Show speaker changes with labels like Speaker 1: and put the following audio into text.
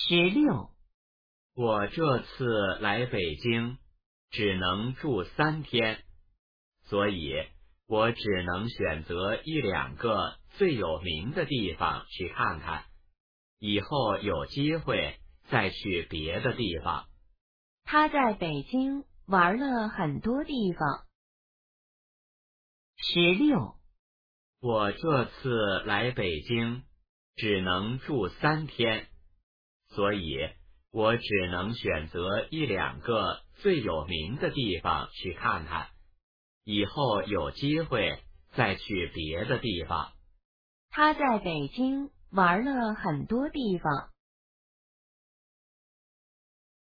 Speaker 1: 16.
Speaker 2: 我这次来北京只能住3天，所以我只能选择1、2个最有名的地方去看看，以后有机会再去别的地方。
Speaker 1: 他在北京玩了很多地方。16.
Speaker 2: 我这次来北京只能住3天，所以我只能选择1、2个最有名的地方去看看，以后有机会再去别的地方。
Speaker 1: 他在北京玩了很多地方。